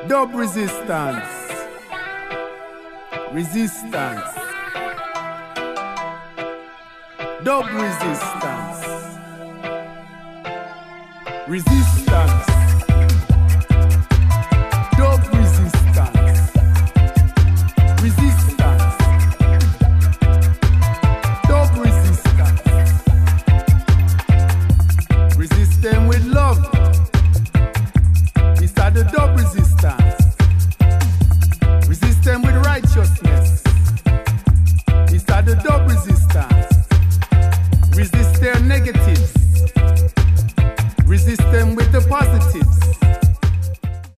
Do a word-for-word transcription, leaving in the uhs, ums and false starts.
Dub resistance. Resistance. Dub resistance. Resistance. Dub resistance. Resistance. Dub resistance. Resist them with love. These are the dub resistance. Resist them with righteousness.